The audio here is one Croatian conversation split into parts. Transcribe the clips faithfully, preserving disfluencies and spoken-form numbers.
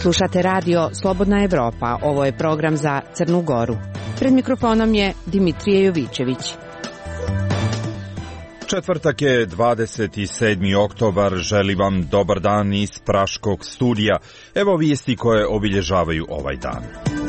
Slušate radio Slobodna Evropa, ovo je program za Crnu Goru. Pred mikrofonom je Dimitrije Jovićević. Četvrtak je dvadeset sedmi oktobar, želim vam dobar dan iz Praškog studija. Evo vijesti koje obilježavaju ovaj dan.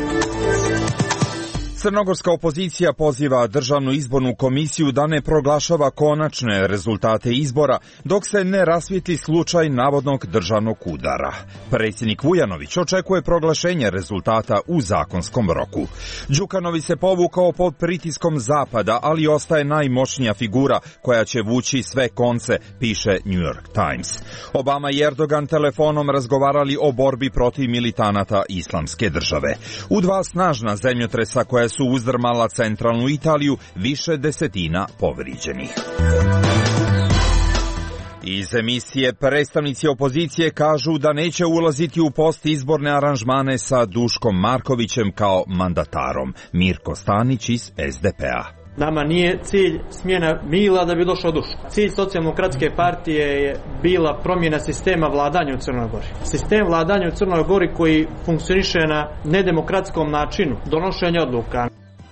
Crnogorska opozicija poziva Državnu izbornu komisiju da ne proglašava konačne rezultate izbora dok se ne rasvijetli slučaj navodnog državnog udara. Predsjednik Vujanović očekuje proglašenje rezultata u zakonskom roku. Đukanović se povukao pod pritiskom Zapada, ali ostaje najmoćnija figura koja će vući sve konce, piše New York Times. Obama i Erdogan telefonom razgovarali o borbi protiv militanata Islamske države. U dva snažna zemljotresa koja su uzdrmala centralnu Italiju, više desetina povrijeđenih. Iz emisije predstavnici opozicije kažu da neće ulaziti u postizborne aranžmane sa Duškom Markovićem kao mandatarom. Mirko Stanić iz S D P-a. Nama nije cilj smjena Mila da bi došao Duško. Cilj Socijaldemokratske partije je bila promjena sistema vladanja u Crnoj Gori. Sistem vladanja u Crnoj Gori koji funkcioniše na nedemokratskom načinu donošenja odluka.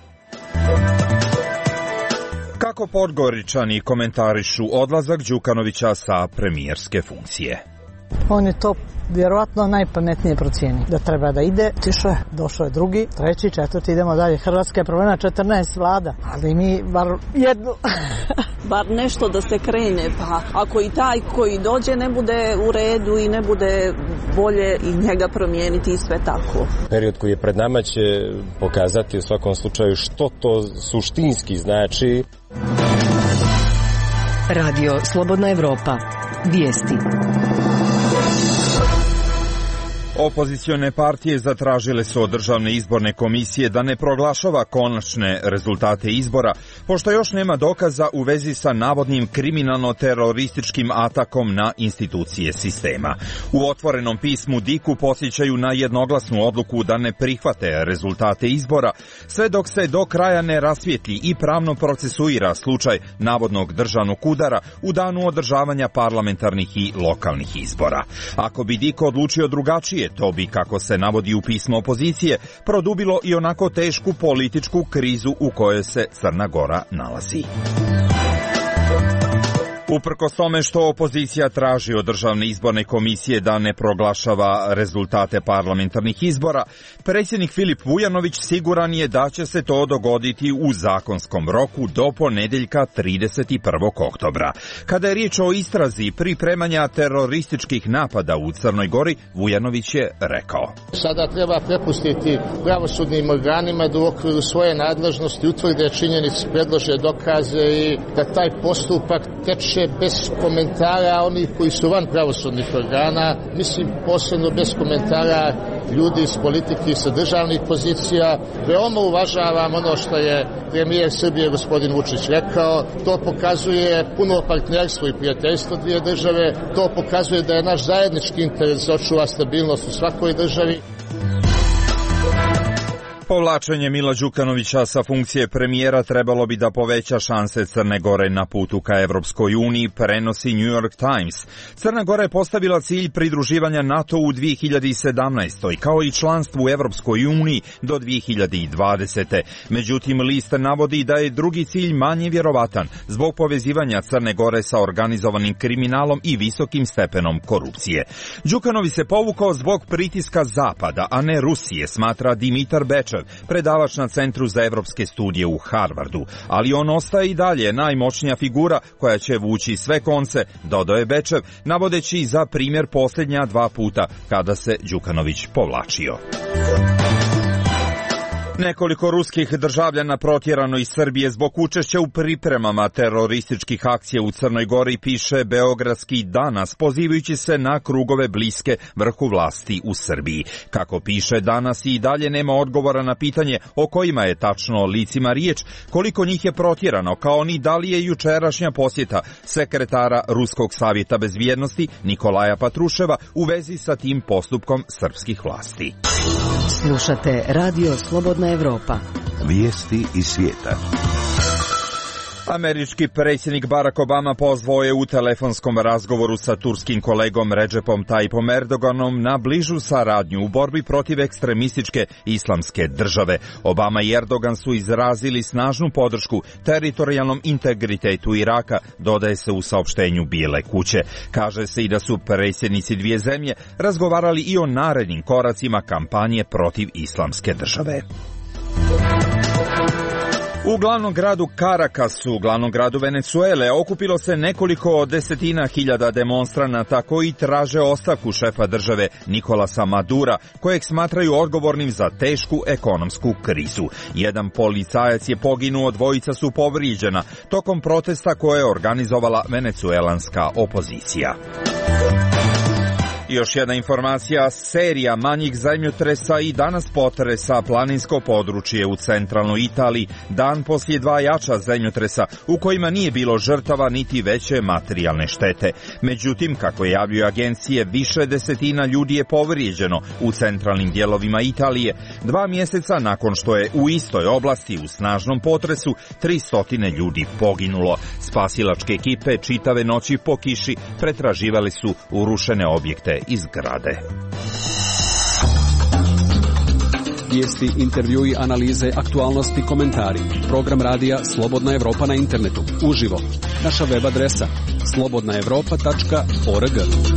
Kako Podgoričani komentarišu odlazak Đukanovića sa premijerske funkcije? On je to vjerovatno najpametnije procijenio. Da treba da ide, tišo je, došao je drugi, treći, četvrti, idemo dalje. Hrvatska je promijenila četrnaest vlada, ali mi bar jednu. Bar nešto da se krene, pa ako i taj koji dođe ne bude u redu i ne bude bolje i njega promijeniti i sve tako. Period koji je pred nama će pokazati u svakom slučaju što to suštinski znači. Radio Slobodna Evropa. Vijesti. Opozicione partije zatražile su od Državne izborne komisije da ne proglašava konačne rezultate izbora, pošto još nema dokaza u vezi sa navodnim kriminalno-terorističkim atakom na institucije sistema. U otvorenom pismu Diku podsjećaju na jednoglasnu odluku da ne prihvate rezultate izbora, sve dok se do kraja ne rasvijetli i pravno procesuira slučaj navodnog državnog udara u danu održavanja parlamentarnih i lokalnih izbora. Ako bi Dik odlučio drugačije, to bi, kako se navodi u pismu opozicije, produbilo i onako tešku političku krizu u kojoj se Crna Gora nalazi. Uprkos tome što opozicija traži od Državne izborne komisije da ne proglašava rezultate parlamentarnih izbora, predsjednik Filip Vujanović siguran je da će se to dogoditi u zakonskom roku do ponedjeljka trideset prvog oktobra. Kada je riječ o istrazi pripremanja terorističkih napada u Crnoj Gori, Vujanović je rekao: Sada treba prepustiti pravosudnim organima da u okviru svoje nadležnosti utvrde činjenice, predlože dokaze i da taj postupak teče bez komentara onih koji su van pravosudnih organa, mislim posebno bez komentara ljudi iz politike i sa državnih pozicija. Veoma uvažavam ono što je premijer Srbije gospodin Vučić rekao. To pokazuje puno partnerstvo i prijateljstvo dvije države. To pokazuje da je naš zajednički interes da očuva stabilnost u svakoj državi. Povlačenje Mila Đukanovića sa funkcije premijera trebalo bi da poveća šanse Crne Gore na putu ka Evropskoj uniji, prenosi New York Times. Crna Gora je postavila cilj pridruživanja NATO u dvije hiljade sedamnaestoj kao i članstvu u Evropskoj uniji do dvije hiljade dvadesete. Međutim, list navodi da je drugi cilj manje vjerovatan zbog povezivanja Crne Gore sa organizovanim kriminalom i visokim stepenom korupcije. Đukanović se povukao zbog pritiska Zapada, a ne Rusije, smatra Dimitar Bečev, predavač na Centru za evropske studije u Harvardu, ali on ostaje i dalje najmoćnija figura koja će vući sve konce, dodao je Bečev, navodeći za primjer posljednja dva puta kada se Đukanović povlačio. Nekoliko ruskih državljana protjerano iz Srbije zbog učešća u pripremama terorističkih akcija u Crnoj Gori, piše Beogradski Danas, pozivajući se na krugove bliske vrhu vlasti u Srbiji. Kako piše Danas, i dalje nema odgovora na pitanje o kojima je tačno licima riječ, koliko njih je protjerano, kao ni da li je jučerašnja posjeta sekretara Ruskog savjeta bezbjednosti Nikolaja Patruševa u vezi sa tim postupkom srpskih vlasti. Slušate Radio Slobodna Evropa. Vijesti iz svijeta. Američki predsjednik Barack Obama pozvao je u telefonskom razgovoru sa turskim kolegom Recepom Tayyipom Erdoganom na bližu saradnju u borbi protiv ekstremističke islamske države. Obama i Erdogan su izrazili snažnu podršku teritorijalnom integritetu Iraka, dodaje se u saopštenju Bijele kuće. Kaže se i da su predsjednici dvije zemlje razgovarali i o narednim koracima kampanje protiv islamske države. U glavnom gradu Caracasu, glavnom gradu Venezuele, okupilo se nekoliko desetina hiljada demonstranata koji traže ostavku šefa države Nicolasa Madura, kojeg smatraju odgovornim za tešku ekonomsku krizu. Jedan policajac je poginuo, dvojica su povrijeđena tokom protesta koje je organizovala venecuelanska opozicija. Još jedna informacija, serija manjih zemljotresa i danas potresa planinsko područje u centralnoj Italiji, dan poslije dva jača zemljotresa u kojima nije bilo žrtava niti veće materijalne štete. Međutim, kako javljaju agencije, više desetina ljudi je povrijeđeno u centralnim dijelovima Italije, dva mjeseca nakon što je u istoj oblasti u snažnom potresu tri stotine ljudi poginulo. Spasilačke ekipe čitave noći po kiši pretraživali su urušene objekte iz grade. Vijesti, intervjui, analize, aktualnosti, komentari. Program radija Slobodna Evropa na internetu. Uživo. Naša web adresa slobodna evropa tačka org.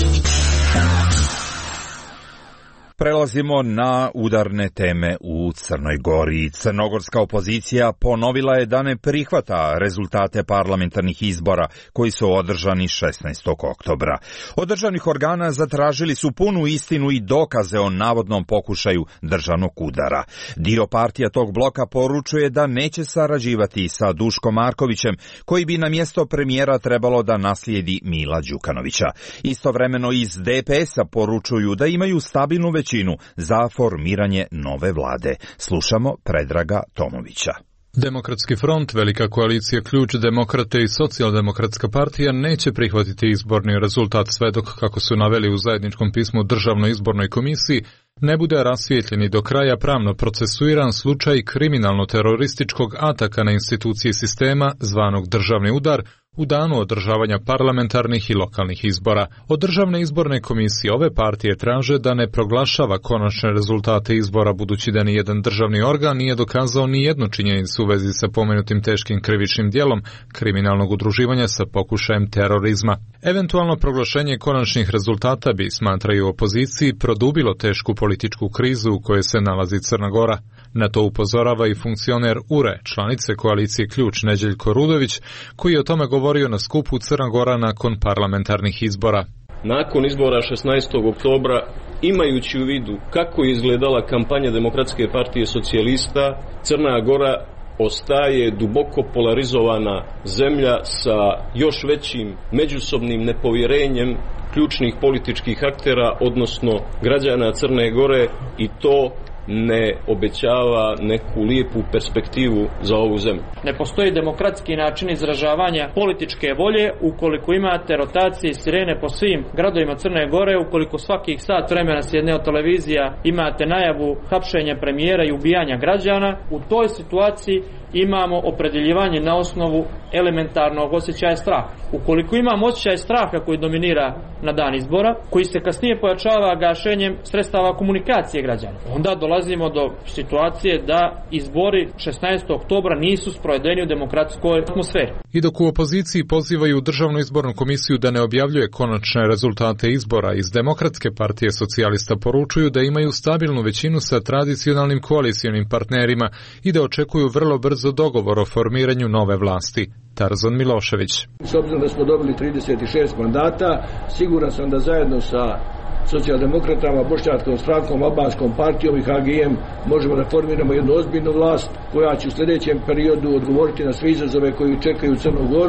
Prelazimo na udarne teme u Crnoj Gori. Crnogorska opozicija ponovila je da ne prihvata rezultate parlamentarnih izbora koji su održani šesnaestog oktobra. Od državnih organa zatražili su punu istinu i dokaze o navodnom pokušaju državnog udara. Dio partija tog bloka poručuje da neće sarađivati sa Duškom Markovićem, koji bi na mjesto premijera trebalo da naslijedi Mila Đukanovića. Istovremeno iz D P S-a poručuju da imaju stabilnu većinu za formiranje nove vlade. Slušamo Predraga Tomovića. Demokratski front, Velika koalicija Ključ, Demokrate i Socijaldemokratska partija neće prihvatiti izborni rezultat sve dok, kako su naveli u zajedničkom pismu Državnoj izbornoj komisiji, ne bude rasvijetljeni do kraja pravno procesuiran slučaj kriminalno-terorističkog ataka na institucije sistema, zvanog državni udar, u danu održavanja parlamentarnih i lokalnih izbora. Od Državne izborne komisije ove partije traže da ne proglašava konačne rezultate izbora, budući da nijedan državni organ nije dokazao ni jednu činjenicu u vezi sa pomenutim teškim krivičnim djelom kriminalnog udruživanja sa pokušajem terorizma. Eventualno proglašenje konačnih rezultata bi, smatraju opoziciji, produbilo tešku političku krizu u kojoj se nalazi Crna Gora. Na to upozorava i funkcioner U R E, članice koalicije Ključ, Neđeljko Rudović, koji je o tome govorio na skupu Crna Gora nakon parlamentarnih izbora. Nakon izbora šesnaestog oktobra, imajući u vidu kako je izgledala kampanja Demokratske partije socijalista, Crna Gora ostaje duboko polarizovana zemlja sa još većim međusobnim nepovjerenjem ključnih političkih aktera, odnosno građana Crne Gore, i to ne obećava neku lijepu perspektivu za ovu zemlju. Ne postoji demokratski način izražavanja političke volje ukoliko imate rotacije i sirene po svim gradovima Crne Gore, ukoliko svakih sat vremena s jedne od televizija imate najavu hapšenja premijera i ubijanja građana. U toj situaciji imamo opredjeljivanje na osnovu elementarnog osjećaja straha. Ukoliko imamo osjećaj straha koji dominira na dan izbora, koji se kasnije pojačava gašenjem sredstava komunikacije građana, onda dolazimo do situacije da izbori šesnaestog oktobra nisu sprovedeni u demokratskoj atmosferi. I dok u opoziciji pozivaju Državnu izbornu komisiju da ne objavljuje konačne rezultate izbora, iz Demokratske partije socijalista poručuju da imaju stabilnu većinu sa tradicionalnim koalicionim partnerima i da očekuju vrlo brzo dogovor o formiranju nove vlasti. Tarzan Milošević. S obzirom da smo dobili trideset šest mandata, siguran sam da zajedno sa socijaldemokratama, Bošnjačkom strankom, Albanskom partijom i H G M možemo da formiramo jednu ozbiljnu vlast koja će u sljedećem periodu odgovoriti na sve izazove koji čekaju Crnu Goru.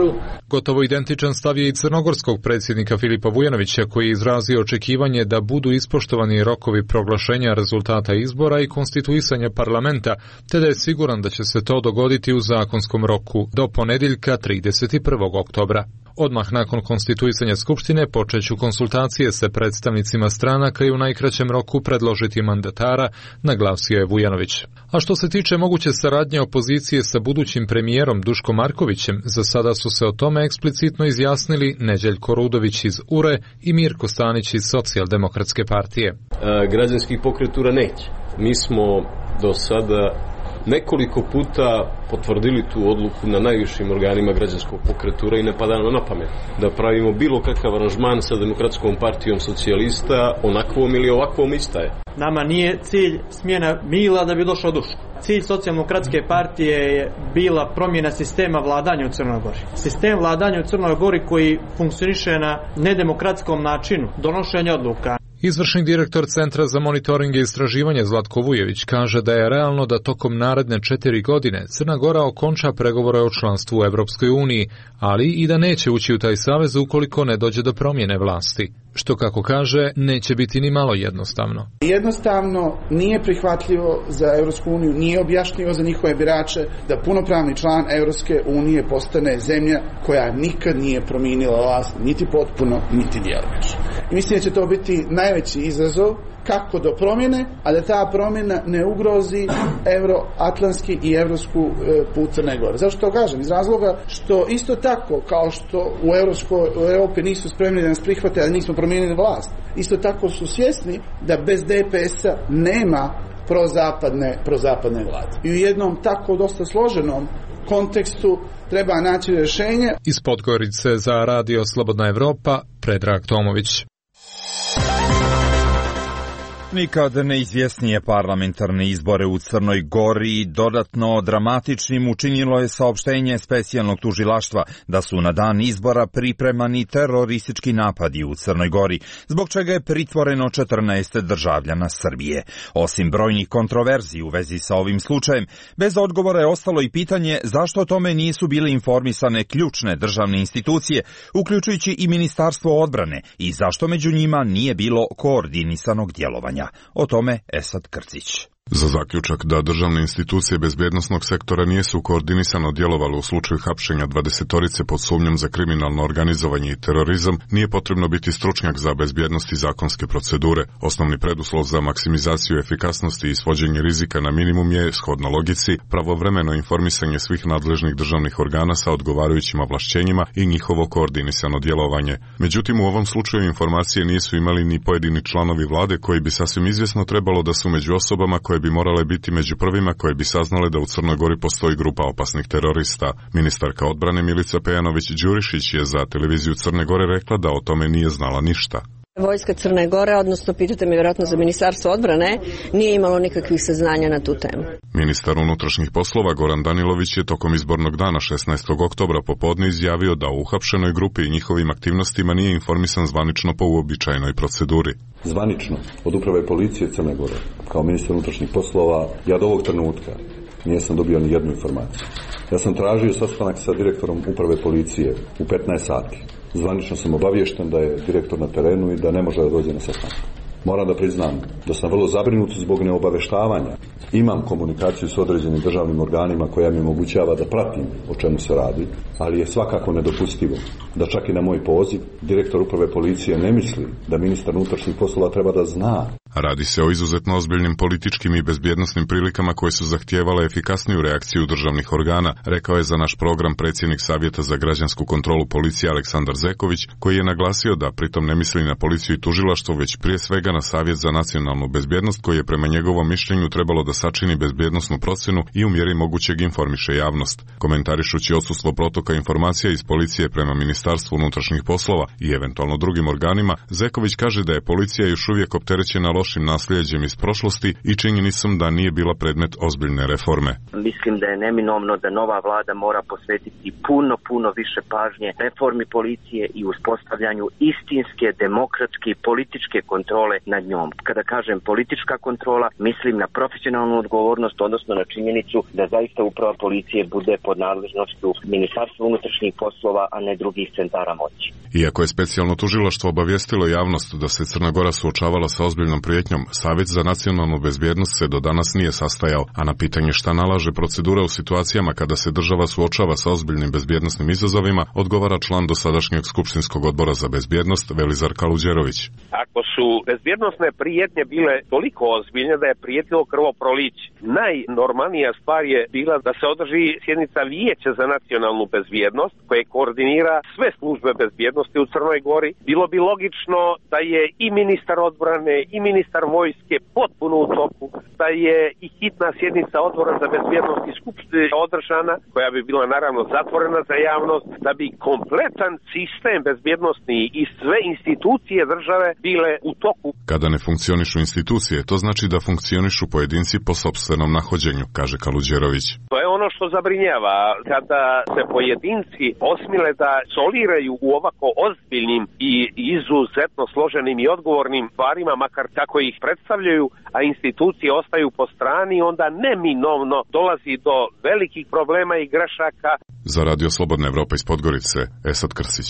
Gotovo identičan stav je i crnogorskog predsjednika Filipa Vujanovića, koji je izrazio očekivanje da budu ispoštovani rokovi proglašenja rezultata izbora i konstituisanja parlamenta, te da je siguran da će se to dogoditi u zakonskom roku do ponedjeljka trideset prvog oktobra. Odmah nakon konstituisanja Skupštine počeću konsultacije sa predstavnicima stranaka i u najkraćem roku predložiti mandatara, naglasio je Vujanović. A što se tiče moguće saradnje opozicije sa budućim premijerom Duškom Markovićem, za sada su se o tome eksplicitno izjasnili Neđeljko Rudović iz U R E i Mirko Stanić iz Socijaldemokratske partije. E, građanskih pokretura neće. Mi smo do sada nekoliko puta potvrdili tu odluku na najvišim organima građanskog pokretura i ne pada nam na pamet da pravimo bilo kakav aranžman sa Demokratskom partijom socijalista, onakvom ili ovakvom ista je. Nama nije cilj smjena Mila da bi došao Duško. Cilj Socijaldemokratske partije je bila promjena sistema vladanja u Crnoj Gori. Sistem vladanja u Crnoj Gori koji funkcioniše na nedemokratskom načinu donošenja odluka. Izvršni direktor Centra za monitoring i istraživanje Zlatko Vujević kaže da je realno da tokom naredne četiri godine Crna Gora okonča pregovore o članstvu u Evropskoj uniji, ali i da neće ući u taj savez ukoliko ne dođe do promjene vlasti, što kako kaže neće biti ni malo jednostavno. Jednostavno nije prihvatljivo za Evropsku uniju, nije objašnjivo za njihove birače da punopravni član Evropske unije postane zemlja koja nikad nije promijenila vlast, niti potpuno, niti djelomično. I mislim da će to biti najveći izazov kako do promjene, a da ta promjena ne ugrozi euroatlantski i evropsku e, put Crne Gore. Zašto to kažem? Iz razloga što isto tako kao što u, Evropsko, u Europi nisu spremni da nas prihvate, ali nismo promijenili vlast, isto tako su svjesni da bez D P S-a nema prozapadne, prozapadne vlade. I u jednom tako dosta složenom kontekstu treba naći rješenje. Iz Podgorice za Radio Slobodna Evropa, Predrag Tomović. Nikad neizvjesnije parlamentarne izbore u Crnoj Gori dodatno dramatičnim učinilo je saopštenje specijalnog tužilaštva da su na dan izbora pripremani teroristički napadi u Crnoj Gori, zbog čega je pritvoreno četrnaest državljana Srbije. Osim brojnih kontroverzi u vezi sa ovim slučajem, bez odgovora je ostalo i pitanje zašto o tome nisu bile informisane ključne državne institucije, uključujući i Ministarstvo odbrane, i zašto među njima nije bilo koordinisanog djelovanja. O tome Esad Krcić. Za zaključak da državne institucije bezbjednosnog sektora nisu koordinisano djelovale u slučaju hapšenja dvadesetorice pod sumnjom za kriminalno organizovanje i terorizam, nije potrebno biti stručnjak za bezbjednost i zakonske procedure. Osnovni preduslov za maksimizaciju efikasnosti i svođenje rizika na minimum je, shodno logici, pravovremeno informisanje svih nadležnih državnih organa sa odgovarajućim ovlašćenjima i njihovo koordinisano djelovanje. Međutim, u ovom slučaju informacije nisu imali ni pojedini članovi vlade koji bi sasvim izvjesno trebalo da su među osobama koje bi morale biti među prvima koje bi saznale da u Crnoj Gori postoji grupa opasnih terorista. Ministarka odbrane Milica Pejanović-Đurišić je za televiziju Crne Gore rekla da o tome nije znala ništa. Vojska Crne Gore, odnosno pitate me vjerojatno za Ministarstvo odbrane, nije imalo nikakvih saznanja na tu temu. Ministar unutrašnjih poslova Goran Danilović je tokom izbornog dana šesnaestog oktobra popodne izjavio da u uhapšenoj grupi i njihovim aktivnostima nije informisan zvanično po uobičajenoj proceduri. Zvanično od uprave policije Crne Gore, kao ministar unutrašnjih poslova, ja do ovog trenutka nisam dobio ni jednu informaciju. Ja sam tražio sastanak sa direktorom uprave policije u petnaest sati. Zvanično sam obaviješten da je direktor na terenu i da ne može da dođe na sastanak. Moram da priznam da sam vrlo zabrinut zbog neobaveštavanja. Imam komunikaciju s određenim državnim organima koja mi omogućava da pratim o čemu se radi, ali je svakako nedopustivo da čak i na moj poziv direktor uprave policije ne misli da ministar unutrašnjih poslova treba da zna. Radi se o izuzetno ozbiljnim političkim i bezbjednosnim prilikama koje su zahtijevale efikasniju reakciju državnih organa, rekao je za naš program predsjednik Savjeta za građansku kontrolu policije Aleksandar Zeković, koji je naglasio da pritom ne misli na policiju i tužilaštvo, već prije svega na Savjet za nacionalnu bezbjednost, koji je prema njegovom mišljenju trebalo da sačini bezbjednosnu procjenu i u mjeri mogućeg informiše javnost. Komentarišući odsustvo protoka informacija iz policije prema Ministarstvu unutrašnjih poslova i eventualno drugim organima, Zeković kaže da je policija još uvijek opterećena lošim lošim nasljeđem iz prošlosti i činjenicom da nije bila predmet ozbiljne reforme. Mislim da je neminovno da nova vlada mora posvetiti puno, puno više pažnje reformi policije i uspostavljanju istinske, demokratske i političke kontrole nad njom. Kada kažem politička kontrola, mislim na profesionalnu odgovornost, odnosno na činjenicu da zaista uprava policije bude pod nadležnošću Ministarstva unutrašnjih poslova, a ne drugih centara moći. Iako je specijalno tužilaštvo obavijestilo javnost da se Crna Gora suočavala sa ozbiljnom prijetnjom, Savjet za nacionalnu bezbjednost se do danas nije sastajao, a na pitanje šta nalaže procedura u situacijama kada se država suočava sa ozbiljnim bezbjednosnim izazovima, odgovara član dosadašnjeg skupštinskog odbora za bezbjednost Velizar Kaluđerović. Ako su bezbjednosne prijetnje bile toliko ozbiljne da je prijetilo krvoproliće, najnormalnija stvar je bila da se održi sjednica Vijeća za nacionalnu bezbjednost koje koordinira sve službe bezbjednosti u Crnoj Gori. Bilo bi logično da je i ministar odbrane i ministar vojske potpuno u toku, da je i hitna sjednica odbora za bezbjednost i skupštine održana, koja bi bila naravno zatvorena za javnost, da bi kompletan sistem bezbjednosti i sve institucije države bile u toku. Kada ne funkcionišu institucije, to znači da funkcionišu pojedinci po sopstvenom nahođenju, kaže Kaluđerović. To je ono što zabrinjava, kada se pojedinci osmile da soliraju u ovako ozbiljnim i izuzetno složenim i odgovornim stvarima, makar tako ih predstavljaju, a institucije ostaju po strani, onda neminovno dolazi do velikih problema i grešaka. Za Radio Slobodna Evropa iz Podgorice, Esad Krsić.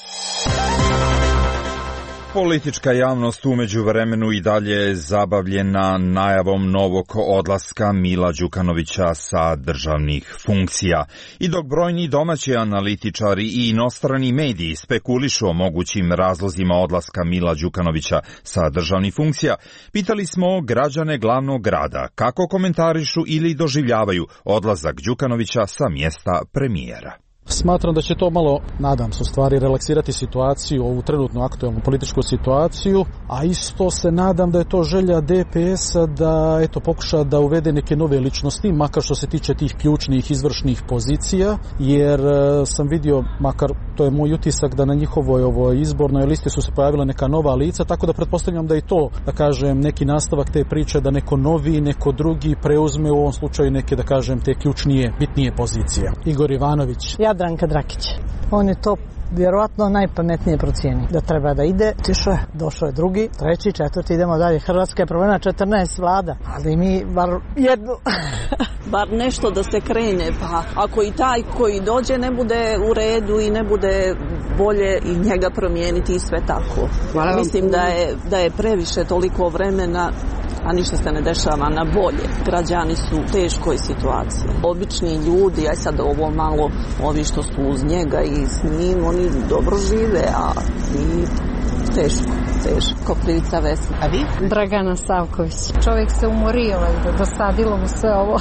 Politička javnost umeđu vremenu i dalje je zabavljena najavom novog odlaska Mila Đukanovića sa državnih funkcija. I dok brojni domaći analitičari i inostrani mediji spekulišu o mogućim razlozima odlaska Mila Đukanovića sa državnih funkcija, pitali smo građane glavnog grada kako komentarišu ili doživljavaju odlazak Đukanovića sa mjesta premijera. Smatram da će to malo, nadam se u stvari, relaksirati situaciju, ovu trenutnu aktualnu političku situaciju, a isto se nadam da je to želja D P S-a da eto, pokuša da uvede neke nove ličnosti, makar što se tiče tih ključnih izvršnih pozicija, jer e, sam vidio, makar to je moj utisak, da na njihovoj ovoj izbornoj listi su se pojavila neka nova lica, tako da pretpostavljam da i to, da kažem, neki nastavak te priče, da neko novi, neko drugi preuzme u ovom slučaju neke, da kažem, te ključnije, bitnije pozicije. Igor Ivanović. Ja Jadranka Drakić. On je to vjerovatno najpametnije procijeni. Da treba da ide, tišo je, došao je drugi, treći, četvrti, idemo dalje. Hrvatska je promenila četrnaest vlada, ali mi bar jednu. Bar nešto da se krene, pa ako i taj koji dođe ne bude u redu i ne bude bolje i njega promijeniti i sve tako. Hvala. Mislim da je, da je previše toliko vremena, a ništa se ne dešava na bolje. Građani su u teškoj situaciji. Obični ljudi, aj sad ovo malo, ovi što su uz njega i s njim, oni dobro žive, a i teško, teško. Koprivica Vesna. A vi? Dragana Savković. Čovjek se umorio, dosadilo mu sve ovo.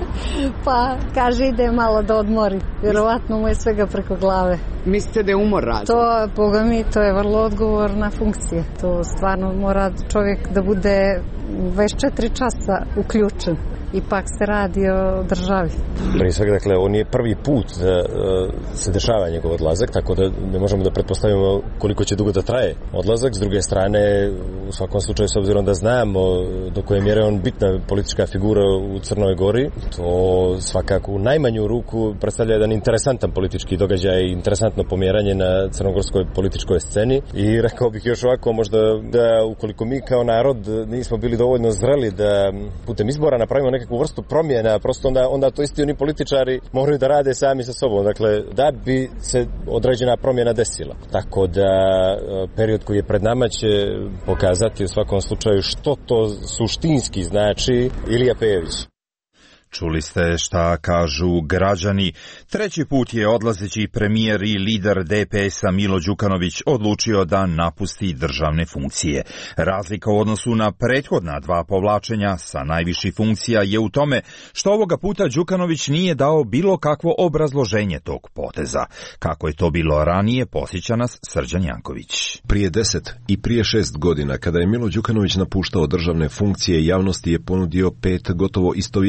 Pa kaže ide malo da odmori. Vjerovatno mu je svega preko glave. Mislite da je umor razlog? To, boga mi, to je vrlo odgovorna funkcija. To stvarno mora čovjek da bude dvadeset četiri časa uključen. Ipak se radi o državi. Prije svega, dakle, on je prvi put da uh, se dešava njegov odlazak, tako da ne možemo da pretpostavimo koliko će dugo da traje odlazak. S druge strane, u svakom slučaju, s obzirom da znamo do koje mjere on bitna politička figura u Crnoj Gori, to svakako u najmanju ruku predstavlja jedan interesantan politički događaj i interesantno pomjeranje na crnogorskoj političkoj sceni. I rekao bih još ovako, možda da ukoliko mi kao narod nismo bili dovoljno zreli da putem izbora napravimo nekakvu vrstu promjena, prosto onda, onda to isti oni političari moraju da rade sami sa sobom, dakle, da bi se određena promjena desila. Tako da period koji je pred nama će pokazati u svakom slučaju što to suštinski znači Ilija Pejević. Čuli ste šta kažu građani. Treći put je odlazeći premijer i lider D P S-a Milo Đukanović odlučio da napusti državne funkcije. Razlika u odnosu na prethodna dva povlačenja sa najviših funkcija je u tome što ovoga puta Đukanović nije dao bilo kakvo obrazloženje tog poteza. Kako je to bilo ranije, posjeća nas Srđan Janković. Prije deset i prije šest godina, kada je Milo Đukanović napuštao državne funkcije, javnosti je ponudio pet gotovo istovjetnih obrazloženja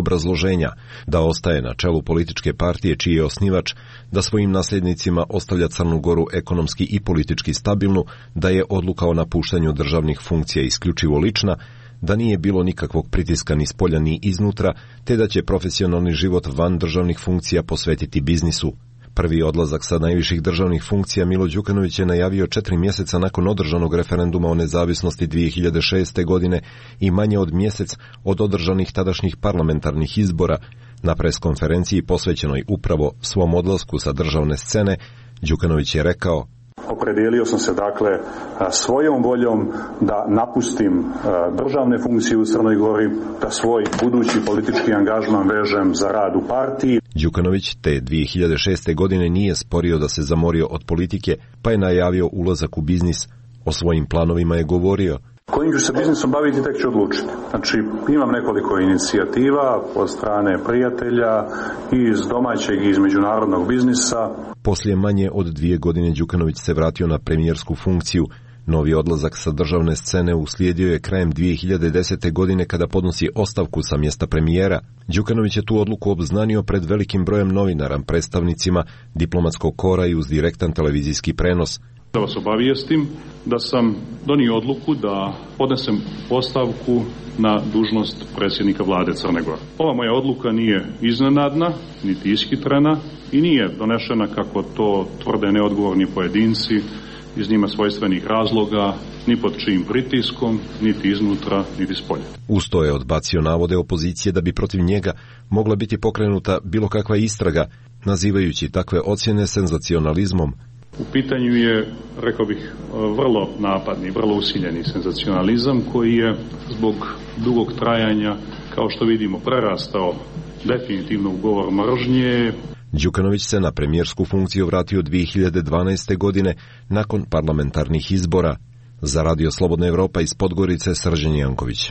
obrazloženja da ostaje na čelu političke partije čiji je osnivač, da svojim nasljednicima ostavlja Crnu Goru ekonomski i politički stabilnu, da je odluka o napuštanju državnih funkcija isključivo lična, da nije bilo nikakvog pritiska ni spolja ni iznutra, te da će profesionalni život van državnih funkcija posvetiti biznisu. Prvi odlazak sa najviših državnih funkcija Milo Đukanović je najavio četiri mjeseca nakon održanog referenduma o nezavisnosti dvije hiljade šeste. godine i manje od mjesec od održanih tadašnjih parlamentarnih izbora. Na preskonferenciji posvećenoj upravo svom odlasku sa državne scene, Đukanović je rekao: Opredijelio sam se dakle svojom voljom da napustim državne funkcije u Crnoj Gori, da svoj budući politički angažman vežem za rad u partiji. Đukanović te dvije hiljade šeste. godine nije sporio da se zamorio od politike, pa je najavio ulazak u biznis. O svojim planovima je govorio: Kojim ću se biznisom baviti tek ću odlučiti. Znači, imam nekoliko inicijativa od strane prijatelja i iz domaćeg i iz međunarodnog biznisa. Poslije manje od dvije godine Đukanović se vratio na premijersku funkciju. Novi odlazak sa državne scene uslijedio je krajem dvije hiljade desete. godine kada podnosi ostavku sa mjesta premijera. Đukanović je tu odluku obznanio pred velikim brojem novinara, predstavnicima diplomatskog kora i uz direktan televizijski prenos. Da vas obavijestim da sam donio odluku da podnesem ostavku na dužnost predsjednika vlade Crne Gore. Ova moja odluka nije iznenadna, niti ishitrena i nije donešena kako to tvrde neodgovorni pojedinci iz njima svojstvenih razloga, ni pod čijim pritiskom, niti iznutra, niti spolja. Uz to je odbacio navode opozicije da bi protiv njega mogla biti pokrenuta bilo kakva istraga, nazivajući takve ocjene senzacionalizmom. U pitanju je, rekao bih, vrlo napadni, vrlo usiljeni senzacionalizam koji je zbog dugog trajanja, kao što vidimo, prerastao definitivno u govor mržnje. Đukanović se na premijersku funkciju vratio dvije hiljade dvanaeste. godine nakon parlamentarnih izbora. Za Radio Slobodna Evropa iz Podgorice, Srđan Janković.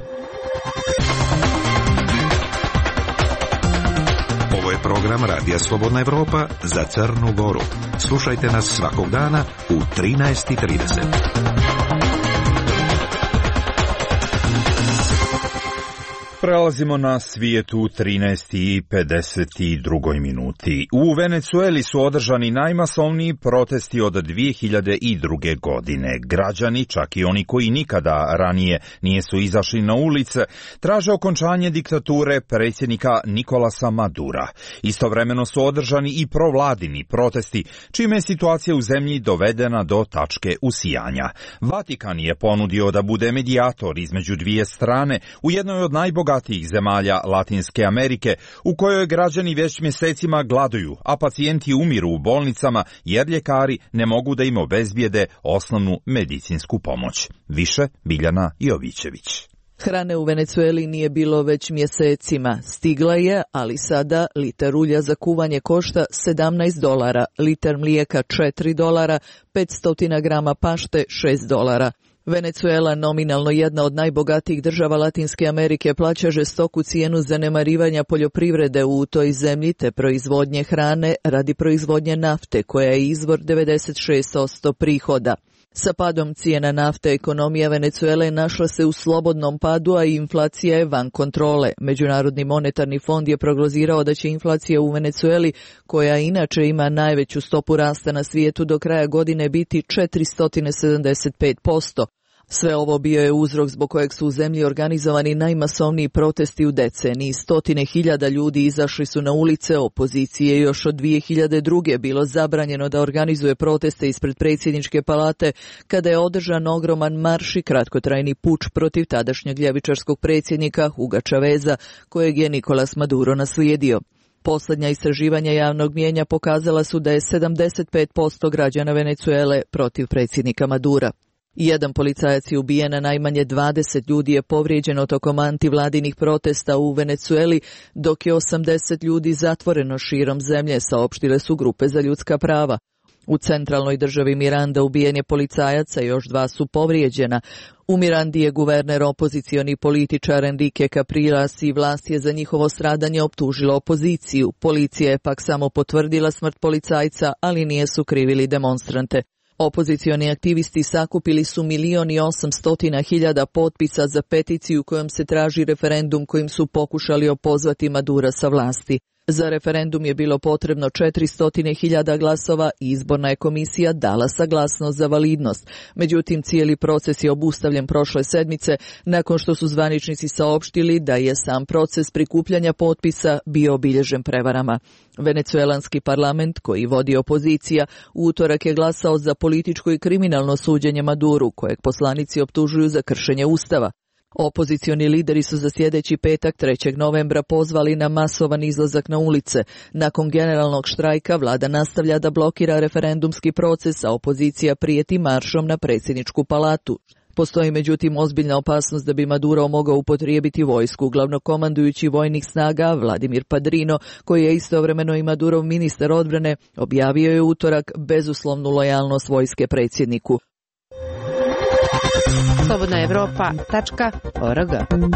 Ovo je program Radija Slobodna Evropa za Crnu Goru. Slušajte nas svakog dana u trinaest i trideset. Prelazimo na svijet u trinaest i pedeset dva minuti. U Venecueli su održani najmasovniji protesti od dvije hiljade druge. godine. Građani, čak i oni koji nikada ranije nisu izašli na ulice, traže okončanje diktature predsjednika Nikolasa Madura. Istovremeno su održani i provladini protesti, čime je situacija u zemlji dovedena do tačke usijanja. Vatikan je ponudio da bude medijator između dvije strane u jednoj od najbogatijih zemalja Latinske Amerike, u kojoj građani već mjesecima gladuju, a pacijenti umiru u bolnicama jer ljekari ne mogu da im obezbijede osnovnu medicinsku pomoć. Više Biljana Jovićević. Hrane u Venecueli nije bilo već mjesecima. Stigla je, ali sada litar ulja za kuvanje košta sedamnaest dolara, litar mlijeka četiri dolara, petsto grama pašte šest dolara. Venecuela, nominalno jedna od najbogatijih država Latinske Amerike, plaća žestoku cijenu zanemarivanja poljoprivrede u toj zemlji te proizvodnje hrane radi proizvodnje nafte, koja je izvor devedeset šest posto prihoda. Sa padom cijena nafte ekonomija Venecuele našla se u slobodnom padu, a inflacija je van kontrole. Međunarodni monetarni fond je prognozirao da će inflacija u Venecueli, koja inače ima najveću stopu rasta na svijetu, do kraja godine biti četiristo sedamdeset pet posto. Sve ovo bio je uzrok zbog kojeg su u zemlji organizovani najmasovniji protesti u deceniji. Stotine hiljada ljudi izašli su na ulice. Opoziciji je još od dvije hiljade druge. bilo zabranjeno da organizuje proteste ispred predsjedničke palate, kada je održan ogroman marš i kratkotrajni puč protiv tadašnjeg ljevičarskog predsjednika Huga Chaveza, kojeg je Nicolas Maduro naslijedio. Posljednja istraživanja javnog mnijenja pokazala su da je sedamdeset pet posto građana Venecuele protiv predsjednika Madura. Jedan policajac je ubijen, a najmanje dvadeset ljudi je povrijeđeno tokom antivladinih protesta u Venecueli, dok je osamdeset ljudi zatvoreno širom zemlje, saopštile su grupe za ljudska prava. U centralnoj državi Miranda ubijen je policajac, a još dva su povrijeđena. U Mirandi je guverner opozicioni političar Enrique Capriles i vlast je za njihovo stradanje optužila opoziciju. Policija je pak samo potvrdila smrt policajca, ali nije sukrivili demonstrante. Opozicioni aktivisti sakupili su milion i osamstotina hiljada potpisa za peticiju kojom se traži referendum kojim su pokušali opozvati Madura sa vlasti. Za referendum je bilo potrebno četiristo hiljada glasova i izborna je komisija dala saglasnost za validnost. Međutim, cijeli proces je obustavljen prošle sedmice nakon što su zvaničnici saopštili da je sam proces prikupljanja potpisa bio obilježen prevarama. Venecuelanski parlament, koji vodi opozicija, u utorak je glasao za političko i kriminalno suđenje Maduru, kojeg poslanici optužuju za kršenje ustava. Opozicioni lideri su za sljedeći petak trećeg novembra pozvali na masovan izlazak na ulice. Nakon generalnog štrajka vlada nastavlja da blokira referendumski proces, a opozicija prijeti maršom na predsjedničku palatu. Postoji međutim ozbiljna opasnost da bi Maduro mogao upotrijebiti vojsku. Glavnokomandujući vojnih snaga Vladimir Padrino, koji je istovremeno i Madurov ministar odbrane, objavio je utorak bezuslovnu lojalnost vojske predsjedniku. Slobodna Evropa tačka org.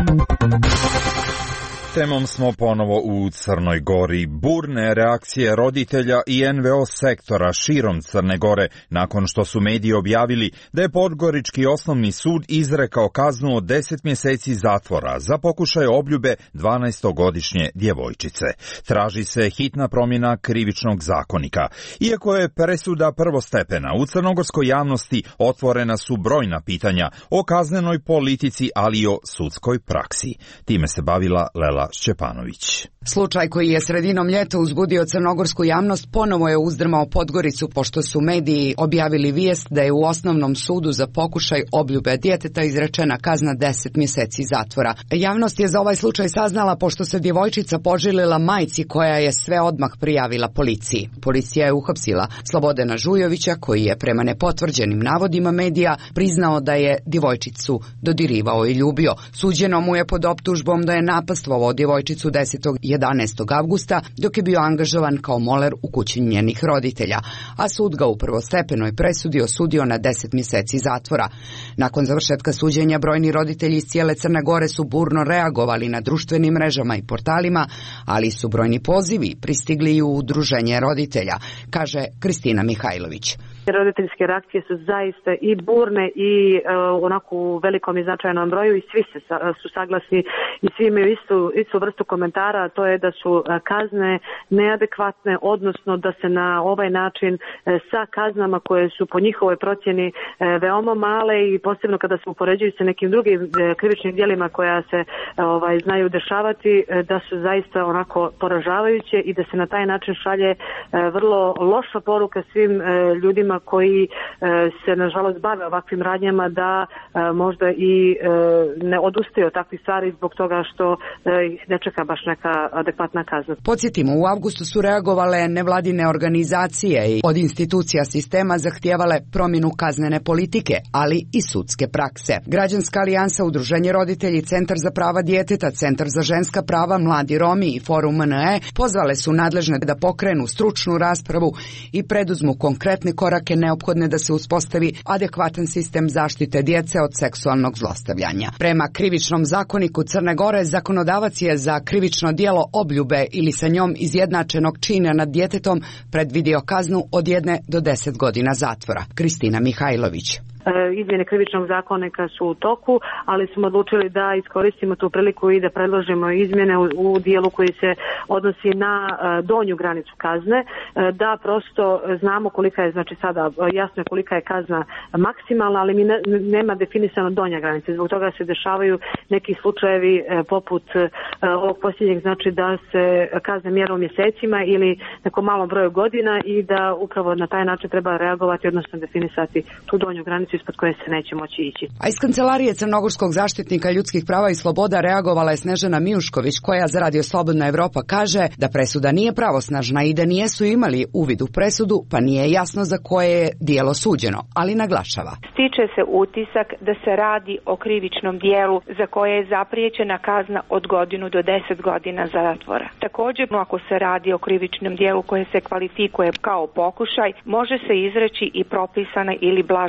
Temom smo ponovo u Crnoj Gori. Burne reakcije roditelja i en ve o sektora širom Crne Gore nakon što su mediji objavili da je Podgorički osnovni sud izrekao kaznu od deset mjeseci zatvora za pokušaj obljube dvanaestogodišnje djevojčice. Traži se hitna promjena krivičnog zakonika. Iako je presuda prvostepena, u crnogorskoj javnosti otvorena su brojna pitanja o kaznenoj politici, ali i o sudskoj praksi. Time se bavila Lela Šćepanović. Slučaj koji je sredinom ljeta uzbudio crnogorsku javnost ponovo je uzdrmao Podgoricu, pošto su mediji objavili vijest da je u osnovnom sudu za pokušaj obljube djeteta izrečena kazna deset mjeseci zatvora. Javnost je za ovaj slučaj saznala pošto se djevojčica poželila majci, koja je sve odmah prijavila policiji. Policija je uhapsila Slobodana Žujovića, koji je prema nepotvrđenim navodima medija priznao da je djevojčicu dodirivao i ljubio. Suđeno mu je pod optužbom da je napastvovao djevojčicu desetog i jedanaestog avgusta, dok je bio angažovan kao moler u kući njenih roditelja, a sud ga u prvostepenoj presudi osudio na deset mjeseci zatvora. Nakon završetka suđenja, brojni roditelji iz cijele Crne Gore su burno reagovali na društvenim mrežama i portalima, ali su brojni pozivi pristigli i u udruženje roditelja, kaže Kristina Mihajlović. Roditeljske reakcije su zaista i burne i uh, onako u velikom i značajnom broju i svi se, uh, su saglasni i svi imaju istu, istu vrstu komentara, a to je da su uh, kazne neadekvatne, odnosno da se na ovaj način uh, sa kaznama koje su po njihovoj procjeni uh, veoma male i posebno kada se upoređuju sa nekim drugim uh, krivičnim djelima koja se uh, ovaj, znaju dešavati, uh, da su zaista onako poražavajuće i da se na taj način šalje uh, vrlo loša poruka svim uh, ljudima koji e, se nažalost bave ovakvim radnjama, da e, možda i e, ne odustaju od takvih stvari zbog toga što e, ih ne čeka baš neka adekvatna kazna. Podsjetimo, u avgustu su reagovale nevladine organizacije i od institucija sistema zahtijevale promjenu kaznene politike, ali i sudske prakse. Građanska alijansa, Udruženje roditelji, Centar za prava djeteta, Centar za ženska prava, Mladi Romi i Forum en e pozvale su nadležne da pokrenu stručnu raspravu i preduzmu konkretne korake neophodne da se uspostavi adekvatan sistem zaštite djece od seksualnog zlostavljanja. Prema krivičnom zakoniku Crne Gore, zakonodavac je za krivično djelo obljube ili sa njom izjednačenog čina nad djetetom predvidio kaznu od jedne do deset godina zatvora. Kristina Mihajlović. Izmjene krivičnog zakonika su u toku, ali smo odlučili da iskoristimo tu priliku i da predložimo izmjene u, u dijelu koji se odnosi na donju granicu kazne, da prosto znamo kolika je, znači sada jasno je kolika je kazna maksimalna, ali mi ne, nema definisano donja granica. Zbog toga se dešavaju neki slučajevi poput ovog posljednjeg, znači da se kazne mjere u mjesecima ili nekom malom broju godina i da upravo na taj način treba reagovati, odnosno definisati tu donju granicu ispod koje se neće moći ići. A iz Kancelarije Crnogorskog zaštitnika ljudskih prava i sloboda reagovala je Snežana Mijušković, koja za Radio Slobodna Evropa kaže da presuda nije pravosnažna i da nijesu imali uvid u presudu, pa nije jasno za koje je djelo suđeno, ali naglašava. Stiče se utisak da se radi o krivičnom dijelu za koje je zapriječena kazna od godinu do deset godina zatvora. Također, ako se radi o krivičnom dijelu koje se kvalifikuje kao pokušaj, može se izreći i propisana ili blaža kazna.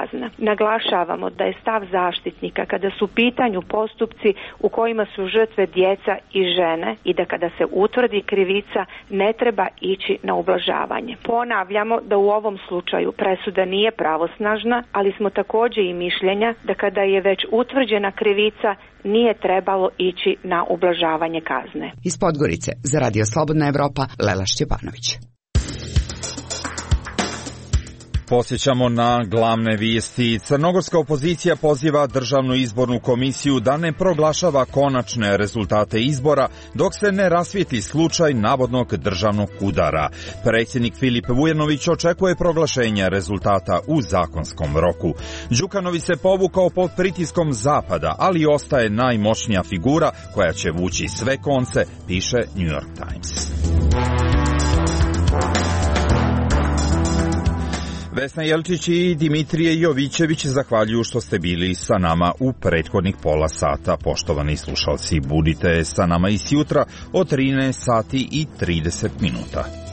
kazna. Naglašavamo da je stav zaštitnika kada su u pitanju postupci u kojima su žrtve djeca i žene i da kada se utvrdi krivica ne treba ići na ublažavanje. Ponavljamo da u ovom slučaju presuda nije pravosnažna, ali smo također i mišljenja da kada je već utvrđena krivica nije trebalo ići na ublažavanje kazne. Iz Podgorice za Radio Slobodna Evropa, Lela Šćepanović. Posjećamo na glavne vijesti. Crnogorska opozicija poziva Državnu izbornu komisiju da ne proglašava konačne rezultate izbora dok se ne rasvijetli slučaj navodnog državnog udara. Predsjednik Filip Vujanović očekuje proglašenje rezultata u zakonskom roku. Đukanović se povukao pod pritiskom Zapada, ali ostaje najmoćnija figura koja će vući sve konce, piše New York Times. Vesna Jelčić i Dimitrije Jovićević zahvaljuju što ste bili sa nama u prethodnih pola sata. Poštovani slušalci, budite sa nama i sjutra od trinaest sati i trideset minuta.